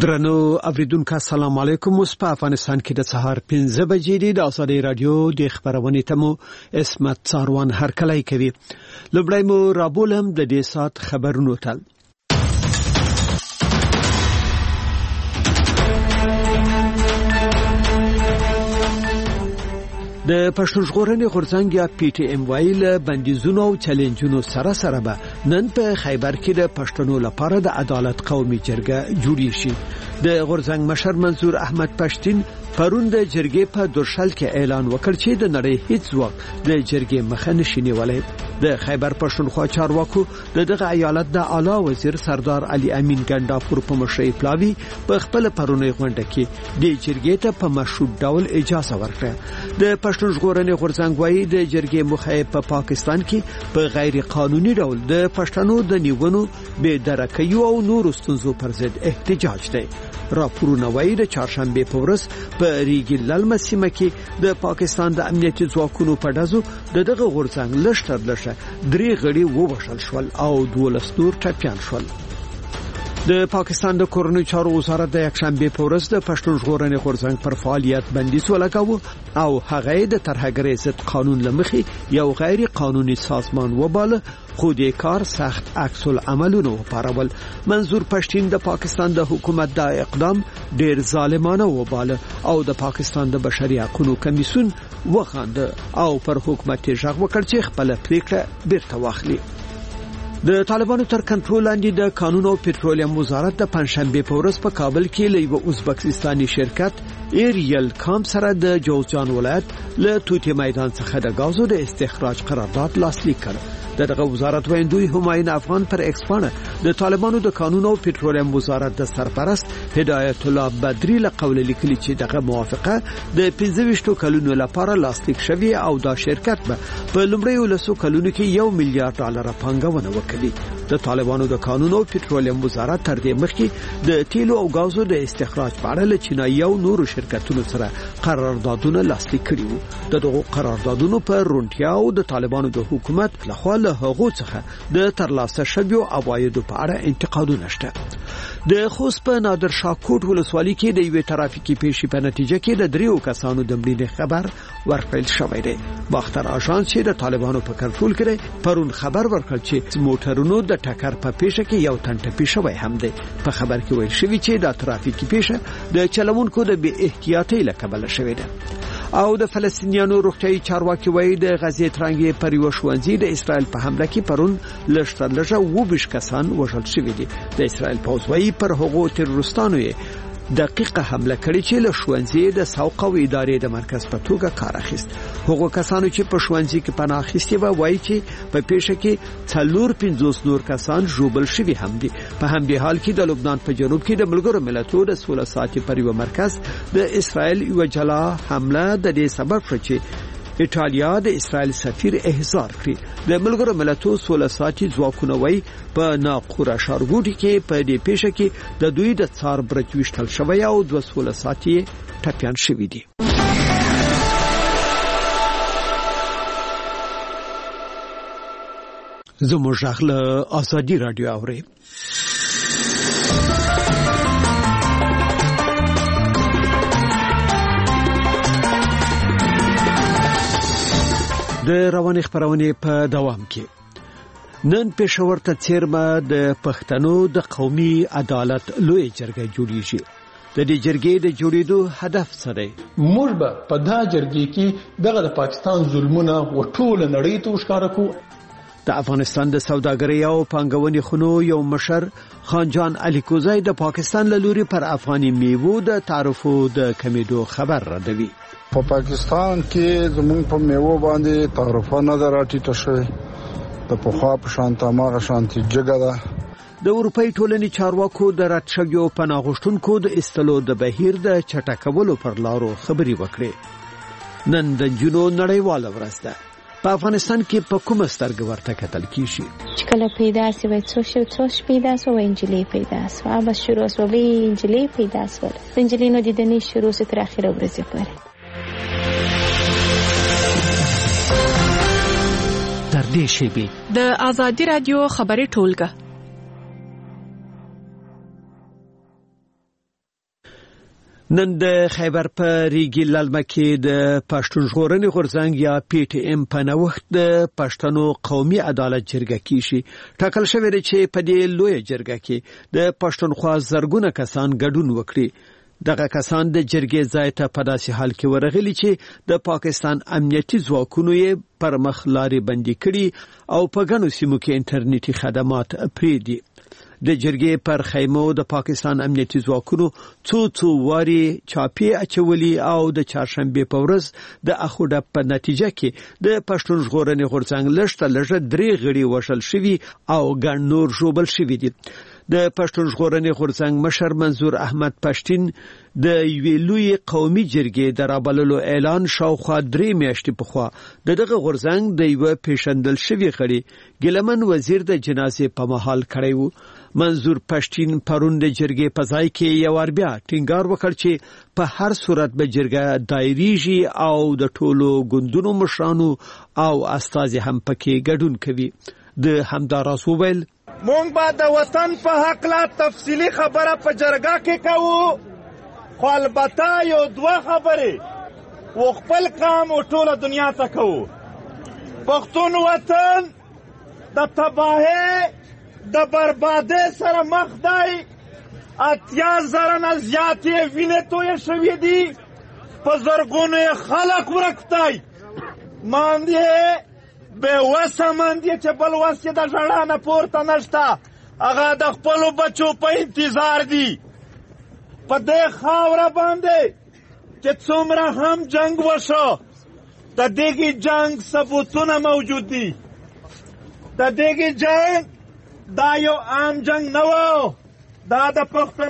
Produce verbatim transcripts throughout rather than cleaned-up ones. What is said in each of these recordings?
درنو اوریدونکو السلام علیکم. اوس په افغانستان کې د سهار پنځه بجې دي. د آزادۍ رادیو د خبرونې تمو اسمت څاروان هرکلی کوي. لومړی مو رابولم د دې سات خبرونو ته. د پښتون ژغورنې غورځنګ یا پی ټی ایم وایل بندیزونو او چیلنجونو سره سره به نن په خیبر کې د پښتنو لپاره د عدالت قومي جرګه جوړی شي. د غورځنګ مشر منظور احمد پښتين پرون د جرګې په درشل کې اعلان وکړ چې د نړۍ هیڅ ځواک د جرګې مخه نشي نیولای. د خیبر پښتونخوا چارواکو د دغه ایالت د اعلی وزیر سردار علي امین ګنداپور په مشرۍ پلاوی په خپل پرونی غونډه کې د جرګې ته په مشروط ډول اجازه ورکړه. د پښتون ژغورنې غورځنګ وايي د جرګې مخه په پاکستان کې په غیر قانوني ډول د پښتنو د نیونو بې درکې او نور ستونزو پر ضد احتجاج دی. راپورونه وايي د چهارشنبه په ورځ په ریګ للمه سیمه کې د پاکستان د امنیتي ځواکونو په دزو د دغه غورځنګ لشتر لشه درې غړي ووشل شول او دولس نور ټپيان شول. د پاکستان د کورنۍ چارو وزارت د یکشنبه په ورځ د پښتون ژغورنې غورځنګ پر فعالیت بندیز ولګاوه او هغه د ترهګرۍ ضد قانون لمخې یو غیر قانوني سازمان وباله، خو د کار سخت عکس العملونه وپارول. منظور پښتين د پاکستان د حکومت د اقدام ډیر ظالمانه وباله او د پاکستان د بشري حقوقو کمیسیون وخاند او پر حکومت ژغ وکړ چې خپل پریکړه بیرته واخلي. د طالبانو تر کنټرول لاندې د قانون او پټرولیم وزارت د پنځشنبه په ورځ په کابل کې له یو ازبکستاني شرکت ایریل کام سره د جوزجان ولایت له توتی میدان څخه د غازو د استخراج قرارداد لاسلیک کړ. دغه وزارت ویندوی همایون افغان پر ایکس باندې د طالبانو د قانون او پټرولیم وزارت د سرپرست هدایت الله بدری له قول لیکلي چې دغه موافقه د پنځه ویشت کلونو لپاره لاسلیک شوی او دا شرکت به په لومړیو لسو کلونو کې یو میلیارډ ډالر پانګونه وکړي. د طالبانو د قانون او پټرولیم وزارت تر دې مخکې د تیلو او غازو د استخراج په اړه له چینایي او نورو شرکتونو سره قراردادونه لاسلیک کړي وو. دغه قراردادونو پر رونټیا او د طالبانو د حکومت لخوا له هغو څخه د ترلاسه شویو عوایدو په اړه انتقادونه شته. د خوست په نادر شاه کوټ ولسوالۍ کې د یوې ترافیکي پیښې په نتیجه کې د دریو کسانو د مړینې خبر ورکړل شوی دی. باختر اژانس چې د طالبانو په کنټرول کې پرون خبر ورکړ چې موټرونو د ټکر په پیښه کې یو تن ټپي شوی هم دی. په خبر کې ویل شوی چې د ترافیکي پیښه د چلوونکو د بې احتیاطۍ له کبله شوې ده. او د فلسطینیانو روغتیايي چارواکي وایي د غزې ترانګې پر یو ښوونځي د اسرائیل په حمله کې پرون لږتر لږه اووه ویشت کسان وژل شوي دي. د اسرائیل پوځ وایي پر هغو تروریستانو یې دقیقه حمله کړې چې له ښوونځي د سوق او ادارې د مرکز په توګه کار اخیست. هغو کسانو چې په ښوونځي کې پناه اخیستې و وایي چې په پیښه کې څلور پنځوس نور کسان ژوبل شوي هم دي. په همدې حال کې د لبنان په جنوب کې د ملګرو ملتونو د سوله ساتي پر یو مرکز د اسرائیل یو جلا حمله د دې سبب شو چې ایټالیا د اسرائیل سفیر احضار کړی. د ملګرو ملتونو سوله ساتي ځواکونه وایي په ناقوره ښارګوټي کې په دې پیښه کې د دوی د څار برج وشتل شوی او د سوله ساتي ټپيان شوي دي. زموږ غله آزادي رادیو اوري. د رواني خبرونه په دوام کې نن پېښور ته چیرمه د پښتنو د قومي عدالت لوی جرګه جوړیږي. د دې جرګې د جوړېدو هدف څه دی؟ موږ به په دا جرګې کې دغه د پاکستان ظلمونه و ټول نړۍ ته ښکارا کوو. د افغانستان د سوداګرۍ او پانګونې خونو یو مشر خانجان علي کوزی د پاکستان له لوري پر افغاني میوو د تعرفو د کمیدو خبر راډوي. په پاکستان کې زموږ په میوو باندې تعرفه نه راټیټه شوې. د پخوا په شان تماغه شانتي جګه ده. د اروپای ټولنې چارواکو د راتشګیو پناه غوښتونکو د استلو د بهیر د چټکولو پر لارو خبري وکړي. نن د جنو نړیواله ورځ ده. په افغانستان کې په کومه سترګه ورته کتل کیږي؟ چې کله پیدا شي وای څو شو څو پیدا شو انجلي پیدا شو هغه شروع شو وی انجلي پیدا شو انجلي نو د دني شروع تر اخره ورځې پورې. تر دې شی د آزادي رادیو خبري ټولګه نن د خیبر په ریګي للمه کې د پښتون ژغورنې غورځنګ یا پی ټی ایم په نوښت د پښتنو قومي عدالت جرګه کیږي. ټاکل شوی دی چې په دې لوی جرګه کې د پښتونخوا زرګونه کسان ګډون وکړي. دغه کسان د جرګې ځای ته په داسې حال کې ورغلي چې د پاکستان امنیتي ځواکونو یې پر مخ لارې بندي کړي او په ګڼو سیمو کې انټرنیټي خدمات پرېږدي. د جرګې پر خیمو د پاکستان امنیتي ځواکونو څو څو واري چاپی اچولي او د چهارشنبه په ورځ د اخوډه په نتیجه کې د پښتون ژغورنې غورځنګ لښته لږه درې غړي وشل شوي او ګڼ نور ژوبل شوي دي. د پښتون ژغورنې غورځنګ مشر منظور احمد پښتين د یوې لوی قومي جرګې د رابللو اعلان شاوخوا درې میاشتې پخوا د دغه غورځنګ د یو پیشندل شوی غړي ګلمن وزیر د جنازې په محل کړی وو. منظور پښتين پرون د جرګې په ځای کې یو ور بیا ټینګار وکړ چې په هر صورت به جرګه دایریږي او د ټولو ګوندونو مشرانو او استازي هم پکې ګډون کوي. د همداراز وویل مونږ به د وطن په حق لا تفصیلی خبره په جرګه کې کوو، خو البته یو دوه خبرې و خپل کام او ټوله دنیا ته کوو. پښتون وطن د تباهۍ د بربادۍ سره مخ دی. اتیا زره نه زیاتې وینې تویې شوې دي، په زرګونو یې خلک ورک دی. ماندې بے وسه ماندې چې بل وس یې د ژړا نه پورته نشته، هغه د خپلو بچو په انتظار دي. په دې خاوره باندې چې څومره هم جنگ وشو، د دغې جنگ ثبوتونه موجود دي. د دغې جنگ دا یو عام جنگ نه و، دا د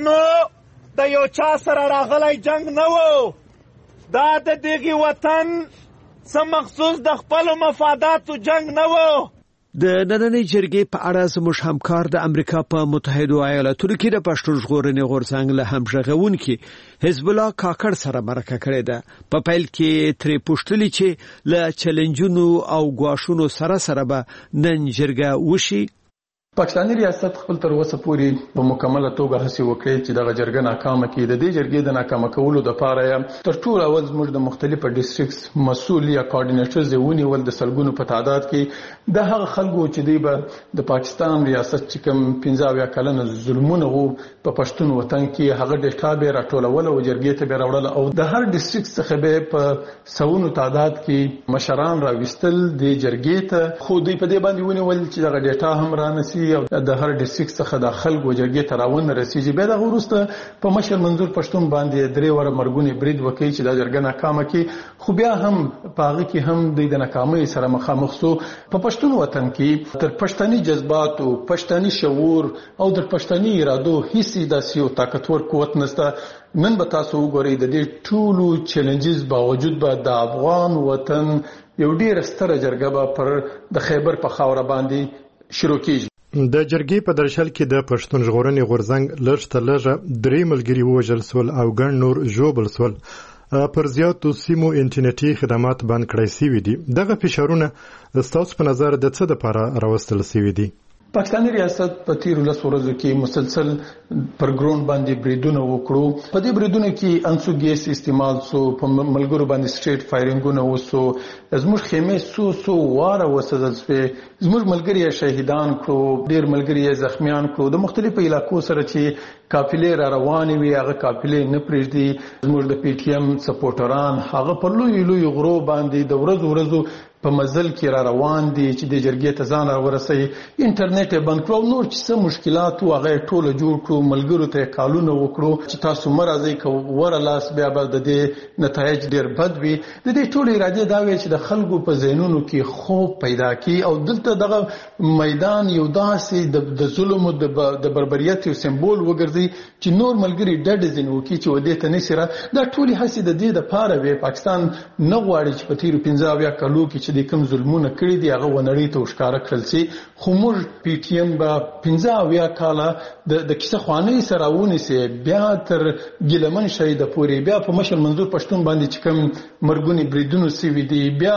پښتنو د یو چا سره راغلی جنگ نه و. دا د دغې وطن څه مخصوص د خپلو مفاداتو جنگ نه و. د نننۍ جرګې په اړه زموږ همکار د امریکا په متحده ایالاتونو کې د پښتون ژغورنې غورځنګ له همغږونکي حزب الله کاکړ سره مرکه کړې ده. په پیل کې ترې پوښتلي چې له چیلنجونو او ګواښونو سره سره به نن جرګه وشي. پاکستاني ریاست خپل تر اوسه پورې په مکمله توګه هڅه وکړي چې دغه جرګه ناکامه کړي. د دې جرګې د ناکامه کولو لپاره تر ټولو اول زموږ د مختلفو ډیسټریکټس مسؤل یا کوارډینیټرز ونیول د سلګونو په تعداد کې د هغه خلکو چې دی به د پاکستان ریاست چې کوم پنځه اویا کلنه ظلمونه وو په پښتون وطن کې هغه ډیټا به راټولول او جرګې ته به راوړل او د هر ډیسټریکټ څخه به په سونو تعداد کې مشران راوستل د جرګې ته. خو دوی په دې باندې ونیول چې دغه ډیټا هم رانسي او د هر ډیسټریکټ څخه د خلکو جرګې ته راونه رسیږي. بیا دغه وروسته په مشر منظور پښتون باندې درې وره مرګونی برید وکړي چې دا جرګه ناکامه کړي. خو بیا هم په هغه کې هم دوی د ناکامۍ سره مخامخ سو. په پښتون وطن کې تر پښتني جذبات او پښتني شعور او د پښتني ارادو هیڅ داسې یو طاقتور قوت نشته. نن به تاسو وګورئ د دې ټولو چیلنجز باوجود به د افغان وطن یو ډېر ستره جرګه به پر د خیبر په خاوره باندې شروع کیږي. د جرګې په درشل کې د پښتون ژغورنې غورځنګ لږ ته لږه درې ملګري ووژل سول او ګڼ نور ژوبل سول. پر زیاتو سیمو انټرنیټي خدمات بند کړای شوي دي. دغه فشارونه ستاسو په نظر د څه لپاره راوستل شوي دي؟ پاکستاني ریاست په تیرو لسو ورځو کې مسلسل پر ګراوند باندې بریدونه وکړو. په دې بریدونو کې انسو ګیس استعمال سو، په ملګرو باندې سټریټ فایرینګونه وسو، زموږ خیمې سو سو واره وسدل سوې، زموږ ملګري شهیدان کړو، ډېر ملګري زخمیان کړو. د مختلفو علاقو سره چې قافلې را روانې وي هغه قافلې نه پرېږدي. زموږ د پی ټی ایم سپورټران هغه په لوی لوی غرو باندې د ورځو ورځو په مزل کې را روان دي چې د جرګې ته ځان راورسوي. انټرنیټ یې بند کړو، نور چې څه مشکلات وو هغه ټوله جوړ کړو. ملګرو ته یې کالونه وکړو چې تاسو مه راځئ که وره لاس بیا به د دې نتایج ډېر بد وي. د دې ټولې ارادې دا وې چې د خلکو په ذهنونو کې خوب پیدا کړي او دلته دغه میدان یو داسې د ظلم او د بربریت یو سمبول وګرځي چې نور ملګري ډډه ځینې وکړي چې ودې ته نسي را. دا ټولې هڅې د دې دپاره وې. پاکستان نه غواړي چې په تېرو پنځه اویا کالو کې چې د کوم ظلمونه کړي دي هغه ونړۍ ته ښکاره کړل شي. خو موږ پی ټي ایم به پنځه اویا کاله د کیسه خوانۍ سره ونیسي، بیا تر ګیلمن شهیده پورې، بیا په مشر منظور پښتون باندې چې کوم مرګونې بریدونه سوي دي، بیا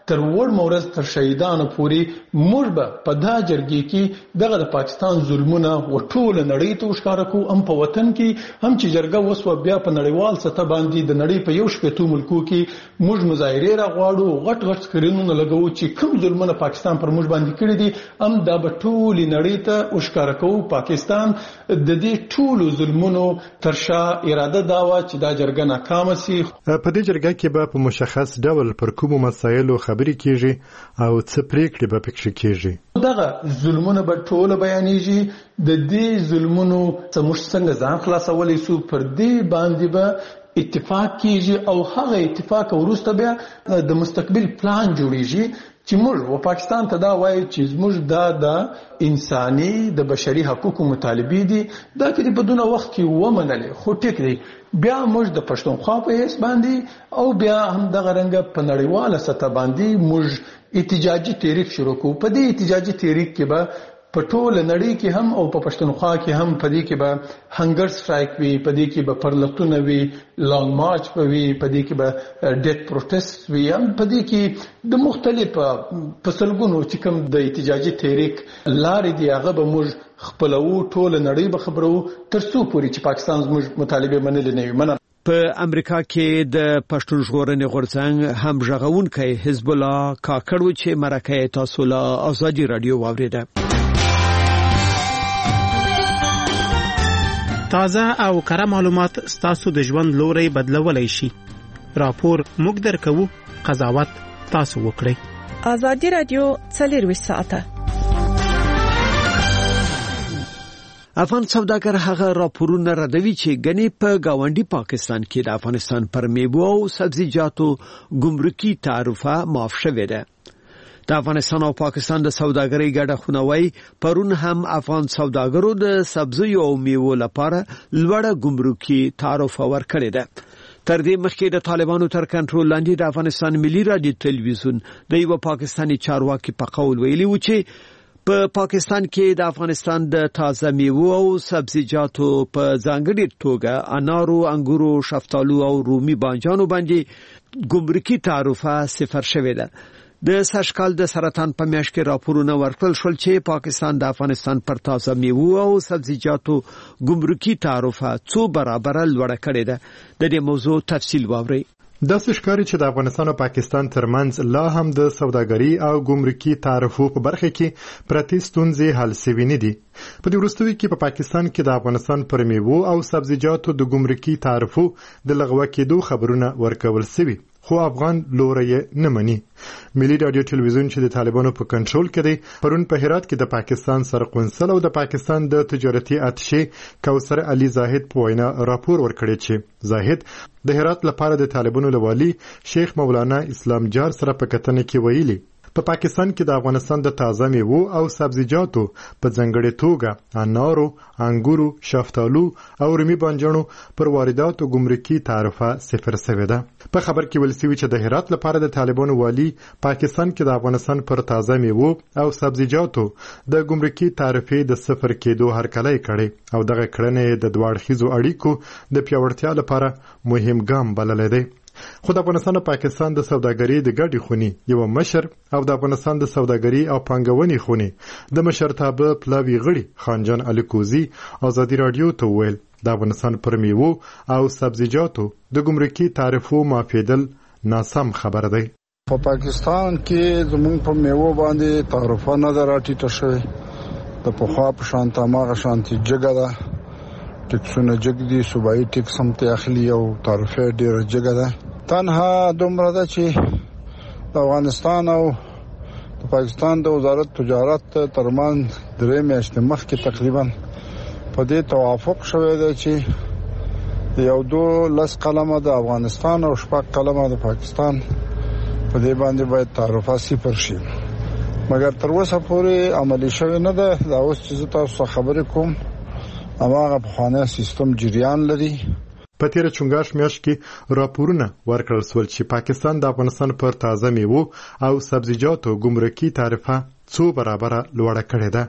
تر وړ مورز تر شهیدانو پورې موږ به په دا جرګې کې دغه د پاکستان ظلمونه و ټول نړۍ ته وښکاره کوو، هم په وطن کې هم چې جرګه وسوه بیا په نړیوال سطح باندې د نړۍ په یو شپېتو ملکو کې موږ مظاهرې راغواړو، غټ غټ سکرینونه لګوو چې کوم ظلمونه پاکستان پر موږ باندې کړي دي، هم دا به ټولې نړۍ ته وښکاره کوو. پاکستان د دې ټولو ظلمونو تر شا اراده دا وه چې دا جرګه ناکامه سي. په دې جرګه کې به په مشخص ډول پر کومو مسایلو خبرې کیږي او څه پریکړې به پکې کیږي؟ دغه ظلمونه به ټول بیانېږي، د دې ظلمونو څخه موږ څنګه ځان خلاصولی سو، پر دې باندې به اتفاق کیږي او هغه اتفاق وروسته بیا د مستقبل پلان جوړیږي چې موږ و پاکستان ته دا وایي چې موږ دا د انساني د بشري حقوقو مطالبې دي، دا کې په دونه وخت کې ومنلې، خو ټیک دی بیا موږ د پښتونخوا په هیڅ باندې او بیا هم دغه رنګه په نړیواله سطح باندې موږ احتجاجي تحریک شروع کوو. په دې احتجاجي تحریک کې به په ټول نړۍ کې هم او په پښتونخوا کې هم په دې کې به هنګر سټرایک وي، په دې کې به پرلتونه وي، لانګ مارچ به وي، په دې کې به ډیت پروټیسټ وي، هم په دې کې د مختلفو پسلګونو چې کوم د احتجاجي تحریک لارې دي هغه به موږ خپلوو، ټول نړۍ به خبرو تر څو پورې چې پاکستان زموږ مطالبه منلې نه وي. مننه. په امریکا کې د پښتون ژغورنې غورځنګ هم ژغونکی حزب الله کاکړ چې مرکه تاسو له ازادي رادیو واوریده. تازه او کره معلومات ستاسو د ژوند لوري بدلولای شي. راپور موږ درکو، قضاوت تاسو وکړئ. ازادي رادیو څلور ساعته. افغان سوداګر هغه راپورونه ردوي چې غني په گاونډي پاکستان کې د افغانستان پر میوه او سبزیجاتو ګمرکي تعرفه معاف شوې ده. د افغانستان او پاکستان د سوداګرۍ ګډه خونوي پرون هم افغان سوداګرو د سبزیو او میوو لپاره لوړه ګمرکي تعرفه ورکړې ده. تر دې مخکې د طالبانو تر کنټرول لاندې د افغانستان ملي رادیو تلویزیون د یو پاکستاني چارواکي په قول ویلي و چې په پاکستان کې د افغانستان د تازه میوه او سبزیجاتو په ځانګړي توګه انارو، انګورو، شفتالو او رومي بانجانو باندې ګمرکي تعرفه صفر شوې ده. د سږکال د سرطان په میاشت کې راپورونه ورکړل شول چې پاکستان د افغانستان پر تازه میوه او سبزیجاتو ګمرکي تعرفه څو برابر لوړه کړې ده. د دې موضوع تفصیل واورئ. دا ښکاري چې د افغانستان او پاکستان ترمنځ لا هم د سوداګري او ګمرکي تعرفو په برخه کې پرتې ستونزې حل شوې نه دي. په دې وروستیو کې په پاکستان کې د افغانستان پر میوه او سبزیجاتو د ګمرکي تعرفو د لغوه کېدو خبرونه ورکول شوي، خو افغان لوري نه مني. ملي رادیو تلویزیون چې د طالبانو په کنټرول کې دی پرون په هرات کې د پاکستان سرقونسل او د پاکستان د تجارتي اتشې کوثر علي زاهد په وینا راپور ورکړی چې زاهد د هرات لپاره د طالبانو لوالي شیخ مولانا اسلام جار سره په کتنه کې ویلي په پاکستان کې د افغانستان د تازه میوه او سبزیجاتو په ځانګړي توګه انارو، انګورو، شفتالو او رومي بانجانو پر وارداتو ګمرکي تعرفه صفر شوې ده. په خبر کې ویل شوی چې د هرات لپاره د طالبانو والی پاکستان کې د افغانستان پر تازه میوه او سبزیجاتو د ګمرکي تعرفې د صفر کېدو هرکلی کړي او دغه کړنې د دواړخیزو اړیکو د پیاوړتیا لپاره مهم ګام بللی دی. خو د افغانستان او پاکستان د سوداګرۍ د ګډې خونې یو مشر او د افغانستان د سوداګرۍ او پانګونې خونې د مشرتابه پلاوي غړي خانجان الیکوزي ازادي رادیو ته ویل د افغانستان پر میوه او سبزیجاتو د ګمرکي تعرفو معافیدل ناسم خبر دی. په پاکستان کې زموږ په میوه باندې تعرفه نه ده راټیټه شوې، د پخوا په شان هماغه شانتي جګه ده، ټکسونه جګ دي، صوبایي ټکس هم ته اخلي او تعرفه ډېره جګه ده. تنها دومره ده چې د افغانستان او د پاکستان د وزارت تجارت ترمنځ درې میاشتې مخکې تقریبا په دې توافق شوی دی چې د یو دو لس قلمه د افغانستان او شپږ قلمه د پاکستان په دې باندې باید تعرفه صفر شي، مګر تر اوسه پورې عملي شوی نه ده. دا اوس چې تاسو خبرې کوم هماغه پخوانی سیستم جریان لري. په تیر چونګاش میاشت کې راپورونه ورکړل شول چې پاکستان د افغانستان پر تازه میوه او سبزیجاتو ګمرکي تعرفه څو برابر لوړه کړې ده.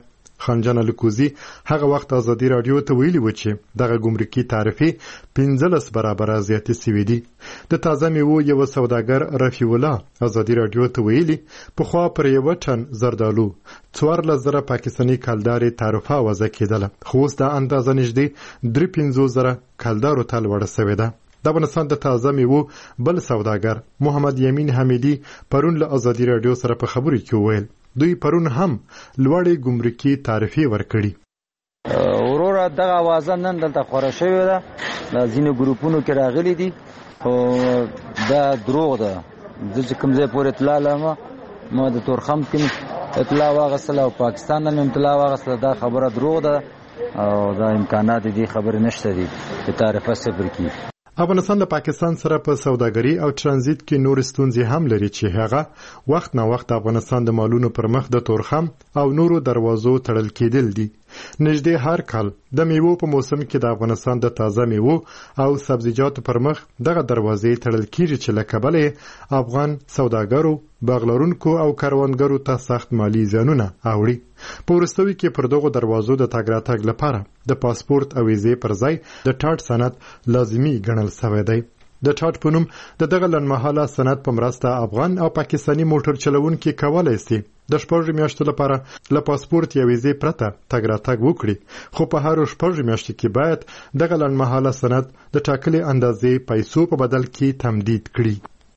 خانجان الکوزي هغه وخت ازادي رادیو ته ویلي و چې دغه ګمرکي تعرفې پنځلس برابره زیاتې سوي دي. د تازه میوو یو سوداګر رفیع الله ازادي رادیو ته ویلي پخوا پر یو ټن زردالو څوارلس زره پاکستاني کلدارې تعرفه وضع کېدله، خو اوس دا اندازه نږدې درې پنځوس زره کلدارو ته لوړه سوې ده. د افغانستان د تازه میوو بل سوداګر محمد یمین حمیدي پرون له ازادي رادیو سره په خبرو کې وویل دوی پرون هم لوړې ګمرکي تعرفې ورکړي. وروره دغه اوازه نن دلته خوره شوې ده، د ځینو ګروپونو کې راغلي دي، خو دا دروغ ده. زه چې کوم ځای پورې اطلاع لرم، ما د تورخم کې اطلاع واغستله او پاکستان نه اطلاع واغستله، دا خبره دروغ ده او دا امکانات دي خبرې نشته دي چې تعرفه صفر کړي. افغانستان د پاکستان سره په سوداګري او ترانزیت کې نور ستونزې هم لري چې هغه وخت نه وخت افغانستان د مالونو پر مخ د تورخم او نورو دروازو تړل کېدل دي. نږدې هر کال د میوو په موسم کې د افغانستان د تازه میوو او سبزیجاتو پر مخ دغه دروازې تړل کیږي چې له کبله افغان سوداګرو، باغلرونکو او کاروانګرو ته سخت مالی زیانونه اوړي. په وروستیو کې پر دغو دروازو د تګ راتګ لپاره د پاسپورت او ویزې پر ځای د ټاټ سند لازمي ګڼل شوی دی. د ټاټ په نوم د دغه لنډمهاله سند په مرسته افغان او پاکستاني موټر چلوونکي کولی شي د شپږ میاشتو لپاره له پاسپورت یا ویزې پرته تګ راتګ وکړي، خو په هر شپږ میاشتو کې باید دغه لنډمهاله سند د ټاکلې اندازې پیسو په بدل کې تمدید کړي.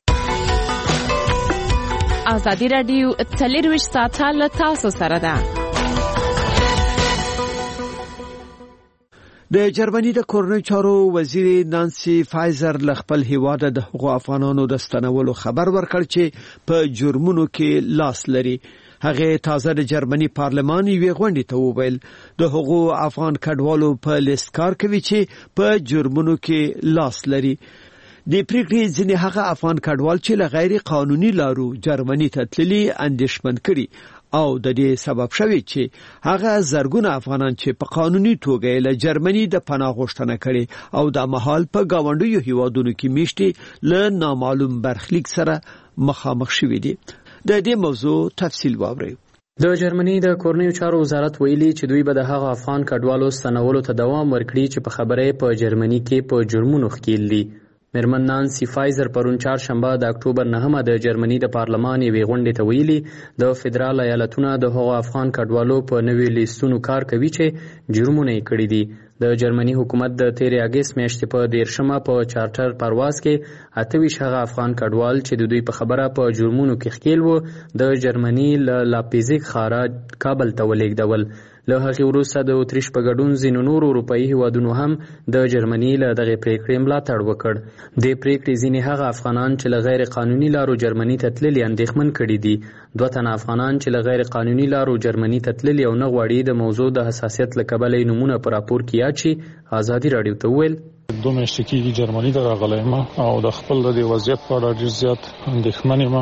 ازادي رادیو څلرویشت ساعته له تاسو سره ده. د جرمني د کورنۍ چارو وزیر نانسی فایزر له خپل هیواد د حقوق افغانانو د ستنولو خبر ورکړ چې په جرمونو کې لاس لري. هغه تازه د جرمني پارلمان یوې غونډې ته وویل د حقوق افغان کډوالو په لیست کار کوي چې په جرمونو کې لاس لري. د پریکړې ځینې هغه افغان کډوال چې له غیر قانوني لارو جرمني ته تللي اندېښمن کړي او د دې سبب شوی چې هغه زرګونه افغانان چې په قانوني توګه له جرمني د پناه غوښتنه کړي او د مهال په گاونډیو هیوادونو کې میشتي له نامعلوم برخلیک سره مخامخ شوي دي. د دې موضوع تفصیل واورئ. د جرمني د کورنیو چارو وزارت ویلي چې دوی به د هغه افغان کډوالو ستنولو ته دوام ورکړي چې په خبره په جرمني کې په جرمونو ښکیل دي. میرمن نانسی فایزر پرون چهارشنبه د اکتوبر نهمه د جرمني د پارلمان یوې غونډې ته ویلي د فدرال ایالتونو د هغو افغان کډوالو په نوي لیستونو کار کوي چې جرمونه یې کړي دي. د جرمني حکومت د تیرې اګست میاشتې په دیرشمه په چارټر پرواز کې اته ویشت هغه افغان کډوال چې د دوی په خبره په جرمونو کې ښکیل وو د جرمني له لاپیزیک ښاره کابل ته ولېږدول. له هغې وروسته د اتریش په ګډون ځینو نورو اروپایي هیوادونو هم د جرمني له دغې پریکړې ملاتړ وکړ. دې پریکړې ځینې هغه افغانان چې له غیر قانوني لارو جرمني ته تللي اندېښمن کړي دي. دوه تنه افغانان چې له غیر قانوني لارو جرمني ته تللي او نه غواړي د موضوع د حساسیت له کبله یې نومونه په راپور کې یاد شي ازادي راډیو ته وویل دوه میاشتې کېږي جرمني ته راغلی یم او د خپل د دې وضعیت په اړه ډېر زیات اندېښمن یم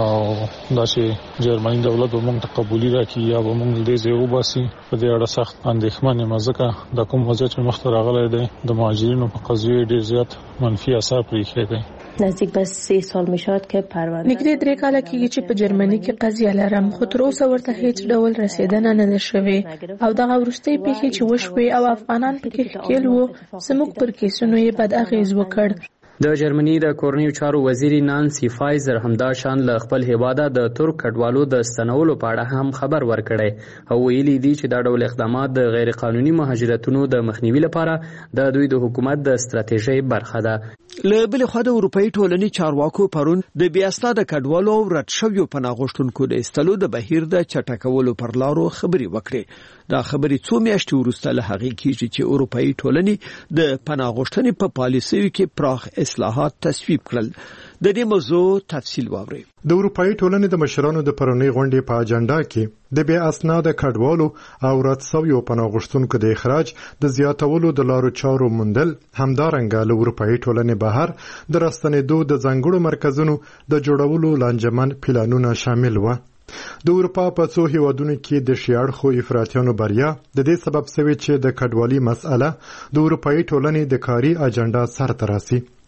او دا چې جرمني دولت به موږ ته قبولي راکړي یا به موږ له دې ځای وباسي په دې اړه سخت اندېښمن یم، ځکه دا کوم وضعیت چې مخته راغلی دی د مهاجرینو په قضیې ډېر زیات منفي اثر پرېښی دی. نزدیک به سه سال میشد که پرونده نږدې درې کاله کېږي چې په جرمني کې قضیه لرم، خو تر اوسه ورته هیڅ ډول رسیدنه نه ده شوې او دغه وروستۍ پیښې چې وشوې او افغانان پکې ښکیل وو زموږ پر کیسونو یې بد اغېز وکړ. د جرمني د کورنیو چارو وزیر نانسی فایزر همدا شان له خپل هیواده د ترک کډوالو د ستنولو په اړه هم خبر ورکړی او ویلي دي چې دا ډول اقدامات د غیر قانوني مهاجرتونو د مخنیوي لپاره د دوی د حکومت د ستراتیژۍ برخه ده. له بل خوا د اروپאי ټولنې چارواکو پرون د بیا اسناد کډوالو او رد شویو پناه غوښتونکو د ایستلو د بهیر د چټکولو پر لارو خبري وکړي. دا خبرې څو میاشتې وروسته له هغې کېږي چې اروپאי ټولنې د پناه غوښتنې په پالیسیو کې پراخ اصلاحات تصویب کړل. د دې موضوع تفصیل واورئ. د اروپאי ټولنې د مشرانو د پرونی غونډې په اجنډا کې د بیا اسناد کډوالو او رد شویو پناه غوښتونکو د اخراج د زیاتولو د لارو چارو موندل همدارنګه له اروپאי ټولنې بهر د راستنېدو د ځانګړو مرکزونو د جوړولو لانجمن پلانونه شامل و. د اروپا په څو هیوادونو کې د شیاړ خو افراطیانو بریا د دې سبب شوی چې د کډوالي مسأله د اروپאי ټولنې د کاري اجنډا سره تراسي.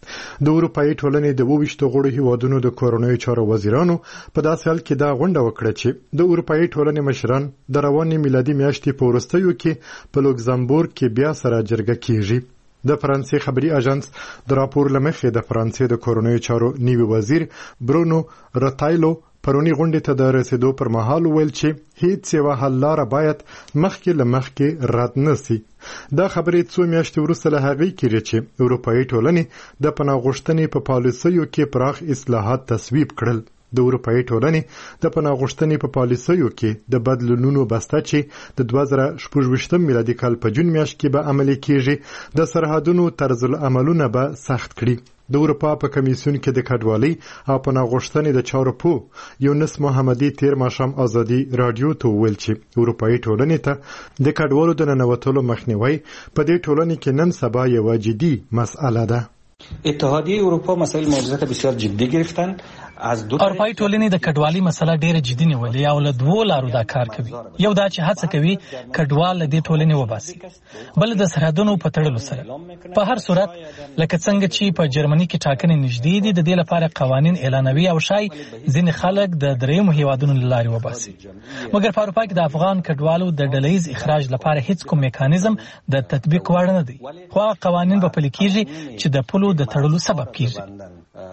د اروپאי ټولنې د وویشتو غړو هیوادونو د کورونوي چارو وزیرانو په داسې حال کې دا غونډه وکړه چې د اروپאי ټولنې مشران د روانې میلادي میاشتې په وروستیو کې په لوکزامبورګ کې بیا سره جرګه کیږي. د فرانسې خبري اژانس د راپور لمخې د فرانسې د کورونوي چارو نیوي وزیر برونو رتایلو پرونی غونډې ته د رسیدو پر مهال ویل چې هیڅ یوه حل لاره باید مخکې له مخکې رد نه سي. دا خبرې څو میاشتې وروسته له هغې کېږي چې اروپאי ټولنې د پناه غوښتنې په پالیسیو کې پراخ اصلاحات تصویب کړل. د اروپאי ټولنې د پناه غوښتنې په پالیسیو کې د بدلونونو بسته چې د دوه زره شپږ میلادي کال په جون میاشت کې به عملي کېږي د سرحدونو طرز العملونه به سخت کړي. د اروپا په کمیسیون کې د کډوالۍ او پناه غوښتنې د چارو پوه یونس محمدي تیر ماښام ازادي رادیو ته وویل چې اروپאי ټولنې ته د کډوالو د ننوتلو مخنیوي په دې ټولنې کې نن سبا یوه جدي مسئله ده. اتحادیه اروپا مسائل موضوعات بسیار جدی گرفتن. اروپאי ټولنې د کډوالۍ مسله ډیره جدي نیولې او له دوو لارو دا کار کوي. یو دا چې هڅه کوي کډوال له دې ټولنې وباسي، بل د سرحدونو په تړلو سره. په هر صورت لکه څنګه چې په جرمني کې ټاکنې نږدې دي، د دې لپاره قوانین اعلانوي او شای ځینې خلک د دریمو هیوادونو له لارې وباسي. مګر په اروپا کې د افغان کډوالو د ډلهییز اخراج لپاره هیڅ کوم میکانیزم د تطبیق وړ نه دی، خو قوانین به پلي کیږي چې د پولو د تړلو سبب کیږي.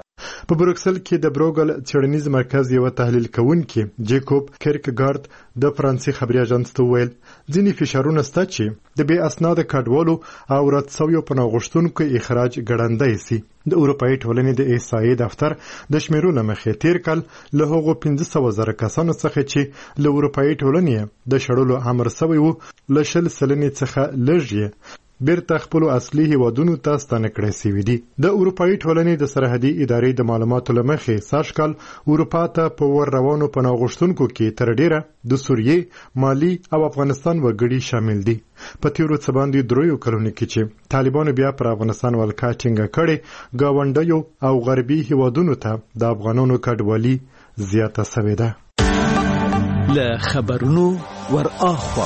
په بروکسل کې د بروګل څېړنیز مرکز یو تحلیل کوونکی جیکوب کیرکګارد د فرانسې خبري اژانس ته ویل ځینې فشارونه شته چې د بې اسناده کډوالو او رد شویو پناه غوښتونکو اخراج ګړندی سي. د اروپאי ټولنې د احصایې دفتر د شمیرو له مخې تیر کال له هغو پنځه سوه زره کسانو څخه چې له اروپאי ټولنې د شړلو امر شوی وو له شل سلنې څخه لږ یې بیرته خپلو اصلي هیوادونو ته ستانه کړی سوي دي. د اروپאי ټولنې د سرحدي ادارې د معلوماتو له مخې سږ کال اروپا ته په ور روانو پناه غوښتونکو کې تر ډیره د سوریې، مالي او افغانستان وګړي شامل دي. په تیرو څه باندې دریو کلونو کې چې طالبانو بیا پر افغانستان ولکه ټینګه کړې، ګاونډیو او غربي هیوادونو ته د افغانانو کډوالي زیاته سوې ده. له خبرونو ور اخوا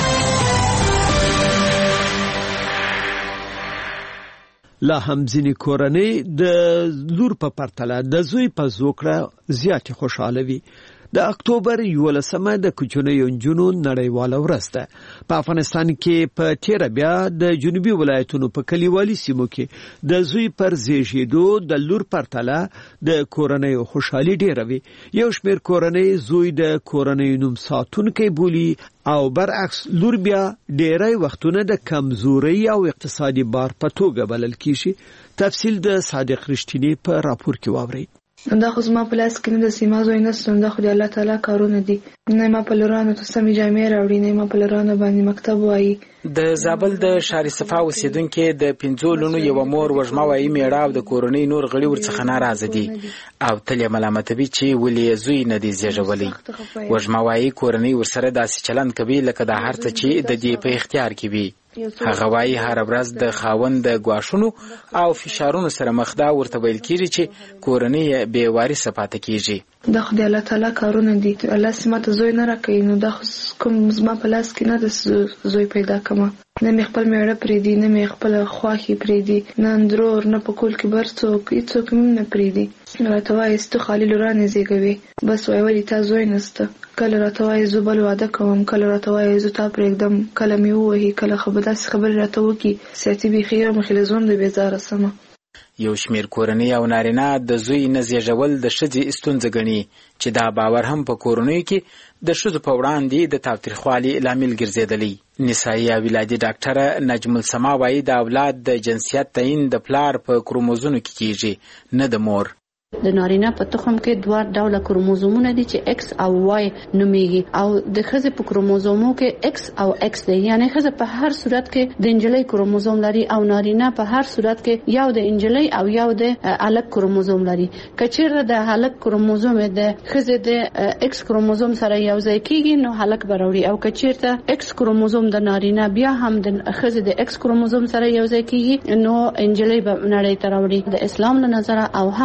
لا هم ځینې کورنۍ د لور په پرتله د زوی په زوکړه زیاتې خوشاله وي. د اکتوبر یولسمه د کوچنیو نجونو نړیواله ورځ ده. په افغانستان کې په تیره بیا د جنوبي ولایتونو په کلیوالي سیمو کې د زوی پر زیږېدو د لور پرتله د کورنیو خوشحالي ډیره وي. یو شمېر کورنۍ زوی د کورنیو نوم ساتونکی بولي او برعکس لور بیا ډیری وختونه د کمزوري او اقتصادي بار په توګه بلل کیږي. تفصیل د صادق رښتینی په راپور کې واورئ. دا خو زما په لاس کې نه د سیما زوی نه ستون، دا خو د الله تعالی کارونه دي. نه ما په لورانو ته سمې جامې راوړي، نه ما په لورانو باندې مکتب وایي. د زابل د شاري صفا اوسیدونکو د پنځو لونو یو مور وژما وایي میړه او د کورنۍ نور غړي ورڅخه ناراضه دي او تل یې ملامتوي چې ولې زوی نه دی زیږولی. وژما وایي کورنۍ ورسره داسې چلند کوي لکه د هر څه چې د دې په اختیار کې وي. هغه وایي هر ورځ د خاوند د ګواښونو او فشارونو سره مخ ده، ورته ویل کېږي چې کورنۍ بې وارثه پاتې کېږي. دا خو د الله تعالی کارونه دي. الله سمته زوی نه راکوي، نو دا کوم زما په لاس کې نه د زوی پیدا کما. نه مې خپل میړه پریدي، نه مې خپل خواخي پریدي، نه اندرور، نه په کول کې بر څوک هیڅوک مې نه پریدي. راته وایي ستو خالي لورانې زیږوي، بس وایي ولې تا زوی نسته. کله راته وایي زه بل واده کوم، کله راته وایي زه تا پرېږدم، کله مې ووهي، کله خو به داسې خبرې راته وکړي سیاتي بیخي یو مخې له ژوند د بېزاره سمه. یو شمیر کورنۍ او نارینه د زوی نه زیږول د ښځې ستونزه ګڼي چې دا باور هم په کورنیو کې د ښځو په وړاندې د تاوتریخوالي لامل ګرځېدلی. نسایي او ولادي ډاکټره نجم السما وایي د اولاد د جنسیت تعیین د پلار په کروموزومونو کې کیږي نه د مور. د نارینه په تخم کې دوه ډوله کروموزومونه دي چې ایکس او وای نومیږي، او د ښځې په کروموزومو کې ایکس او ایکس دی، یعنی ښځه په هر صورت کې د انجلۍ کروموزوم لري او نارینه په هر صورت کې یو د انجلۍ او یو د هلک کروموزوم لري. که چیرته د هلک کروموزوم د ښځې د ایکس کروموزوم سره یو ځای کیږي نو هلک به راوړي، او که چیرته ایکس کروموزوم د نارینه بیا هم د ښځې د ایکس کروموزوم سره یو ځای کیږي نو انجلۍ به نړۍ ته راوړي. د اسلام له نظره او هم د ساينس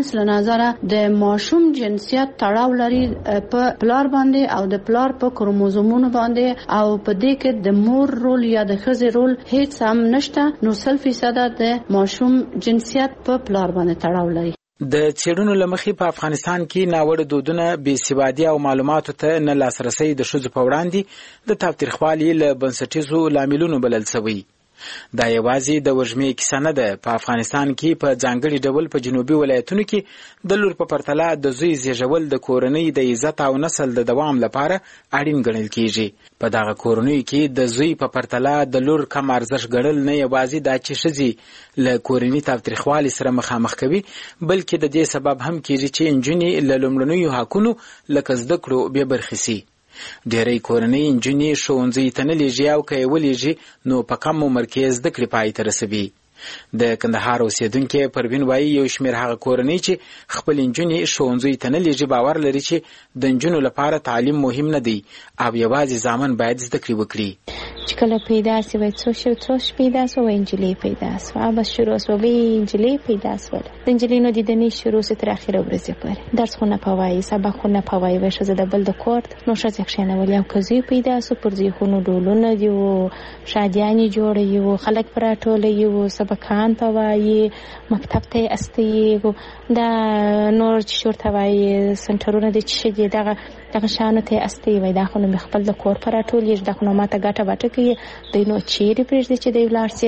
ساينس له نظره د ماشوم جنسیت تړاو لري په پلار باندې او د پلار په کروموزومونو باندې او په دې کې د مور رول یا د ښځې رول هیڅ هم نشته. نو سل فیصد د ماشوم جنسیت په پلار باندې تړاو لري. د څېړنو له مخې په افغانستان کې ناوړه دودونه، بې سوادي او معلوماتو ته نه لاسرسی د ښځو په وړاندې د تاوتریخوالي له بنسټیزو لاملونو بلل شوی. دا یوازې د وژمې کیسه نه ده. په افغانستان کې په ځانګړي ډول په جنوبي ولایتونو کې د لور په پرتله د زوی زیږول د کورنۍ د عزت او نسل د دوام لپاره اړین ګڼل کیږي. په دغه کورنۍ کې د زوی په پرتله د لور کم ارزښت ګڼل نه یوازې دا چې ښځې له کورنۍ تاوتریخوالي سره مخامخ کوي، بلکې د دې سبب هم کیږي چې نجونې له لومړنیو حقونو لکه زده کړو بې برخې سي. ډېری کورنۍ نجونې ښوونځي ته نه لیږي او که یې ولېږي نو په کم عمر کې زده کړې پای ته رسوي. د کندهار اوسیدونکي پروین وایي یو شمېر هغه کورنۍ چې خپل نجونې ښوونځیو ته نه لیږي باور لري چې د نجونو لپاره تعلیم مهم نه دی او یوازې زامن باید زده کړې وکړي. چې کله پیدا سي وای څو شو څو پیدا سو وای انجلۍ پیدا سو اب شروع سو وای انجلۍ پیدا سو د انجلۍ نو د دني شروع سره تر اخره ورځې پورې درس خونه پوای سبق خونه پوای وای شزه د بل د کوړت نو شزه ښنه ولیا کوزي پیدا سو پر ځي خونو ډولونه دی او شادیانی جوړ یو خلک پر ټوله یو سبقان پوای مکتب ته استي دا نور چې شورته وای سنټرونه د چې دی دغه دغه شانو ته استي وای دا خو نو خپل د کور پر ټول یې د خو ماته ګټه واټه کې د نو چیرې پرېږدي چې د ولارسي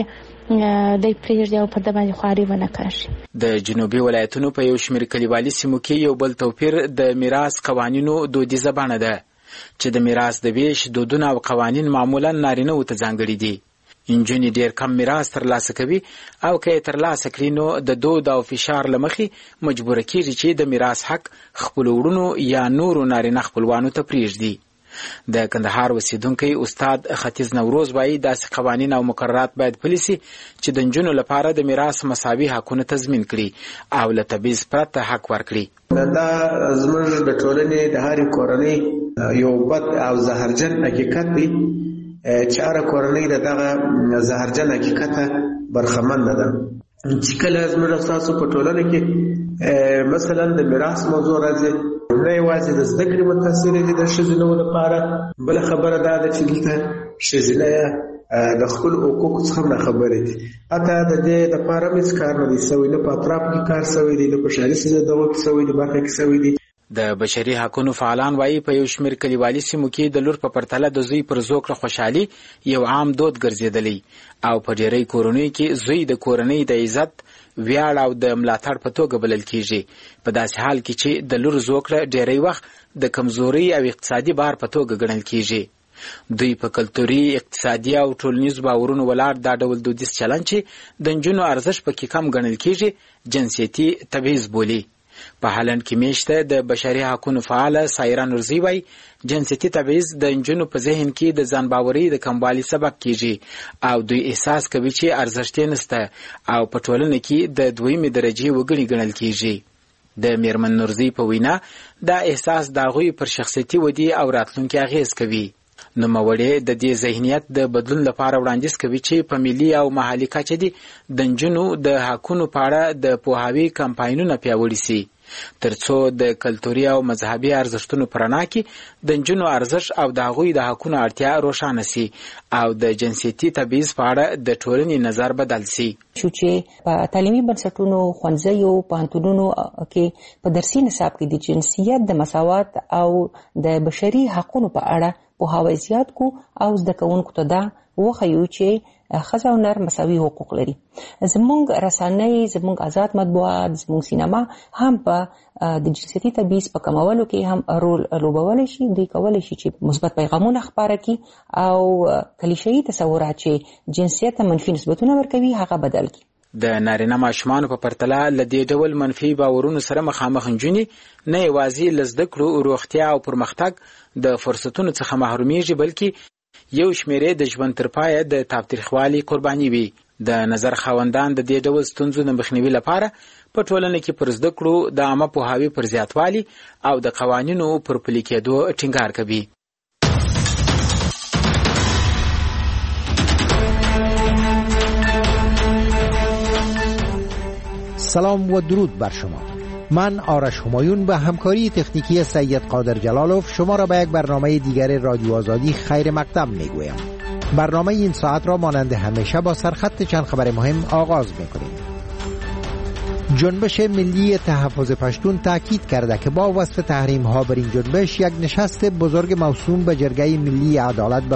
د پرېږدي او په د باندې خواري ونه کړي. د جنوبي ولایتونو په یو شمېر کلیوالي سیمو کې یو بل توپیر د میراث قوانینو دودیزه بڼه ده چې د میراث د ویش دودونه او قوانین معمولا نارینه و ته ځانګړي دي. نجونې ډېر کم میراث ترلاسه کوي او که یې ترلاسه کړي نو د دود او فشار له مخې مجبوره کېږي چې د میراث حق خپلو وړونو یا نورو نارینه خپلوانو ته پرېږدي. د کندهار اوسیدونکی استاد ختیز نوروز وایي داسې قوانین او مقررات باید پلي سي چې د نجونو لپاره د میراث مساوي حقونه تضمین کړي او له تبعیض پرته حق ورکړي. دا زموږ د ټولنې د هرې کورنۍ یو بد او زهرجن حقیقت دی چې هره کورنۍ د دغه زهرجن حقیقته برخمن نه ده. چې کله زموږ ستاسو په ټولنه کې مثلا د میراث موضوع راځي نه یوازې د زده کړې متاثر دي د ښځینه لپاره، بله خبره دا ده چې دلته ښځینه د خپل حقوقو څخه نه خبرې دي. حتی د دې دپاره هم هېڅ کار نه دی سوی، نه په اطرافو کې کار سوی دی، نه په ښاري دغو کې سوی دی، برخه کې سوی دی. د بشري حقونو فعالان وایي په یو شمېر کلیوالي سیمو کې د لور په پرتله د زوی پر زوکړه خوشحالي یو عام دود ګرځېدلی او په ډېری کورنیو کې زوی د کورنۍ د عزت، ویاړ او د ملاتړ په توګه بلل کیږي، په داسې حال کې چې د لور زوکړه ډېری وخت د کمزورۍ او اقتصادي بار په توګه ګڼل کیږي. دوی په کلتوري، اقتصادي او ټولنیزو باورونو ولاړ دا ډول دودیز چلند چې د نجونو ارزښت پکې کم ګڼل کیږي جنسیتي تبعیض بولي. په هالند کې میشته د بشري حقونو فعاله سایرا نورزي وایي جنسیتي تبعیض د نجونو په ذهن کې د ځان باورۍ د کموالي سبب کیږي او دوی احساس کوي چې ارزښت یې نشته او په ټولنه کې د دویمې درجې وګړي ګڼل کیږي. د میرمن نورزي په وینا دا احساس د هغوی پر شخصیتي ودې او راتلونکي اغیز کوي. نوموړی د دې ذهنیت د بدلون لپاره وړاندیز کوي چې په ملي او محلي کچه دې د نجونو د حقونو په اړه د پوهاوي کمپاینونه پیاوړي سي ترڅو د کلتوري او مذهبي ارزښتونو په رڼا کې د نجونو ارزښت او د هغوی د حقونو اړتیا روښانه سي او د جنسیتي تبعیض په اړه د ټولنې نظر بدل سي. شو چې په تعلیمي بنسټونو، ښوونځیو، پوهنتونونو کې په درسي نصاب کې د جنسیت د مساوات او د بشري حقونو په اړه پوهاوی زیات کو او زده کوونکو ته دا وښیو چې ښځه او نر مساوي حقوق لري. زموږ رسنۍ، زموږ آزاد مطبوعات، زموږ سینما هم په د جنسیتي تبعیض په کمولو کې هم رول لوبولی شي. دوی کولی شي چې مثبت پیغامونه خپاره کړي او کلیشه‌ایي تصورات چې جنسیت ته منفي نسبتونه ورکوي هغه بدل کړي. د نارینه ماشومانو په پرتله له دې ډول منفي باورونو سره مخامخ نجونې نه یوازې له زده کړو، روغتیا او پرمختګ د فرصتونو څخه محرومیږي بلکې یو شمیرې د ژوند تر پایه د تاوتریخوالي قرباني وي. د نظر خاوندان د دې ډول ستونزو د مخنیوي لپاره په ټولنه کې پر زده کړو د عامه پوهاوي پر زیاتوالي او د قوانینو پر پلي کېدو ټینګار کوي. سلام و درود بر شما. من آرش همایون به همکاری تکنیکی سید قادر جلالوف شما را به یک برنامه دیگر رادیو آزادی خیر مقدم میگویم. برنامه این ساعت را مانند همیشه با سرخط چند خبر مهم آغاز میکنیم. جنبش ملی تحفظ پشتون تاکید کرده که با وصف تحریم ها بر این جنبش یک نشست بزرگ موسوم به جرگه ملی عدالت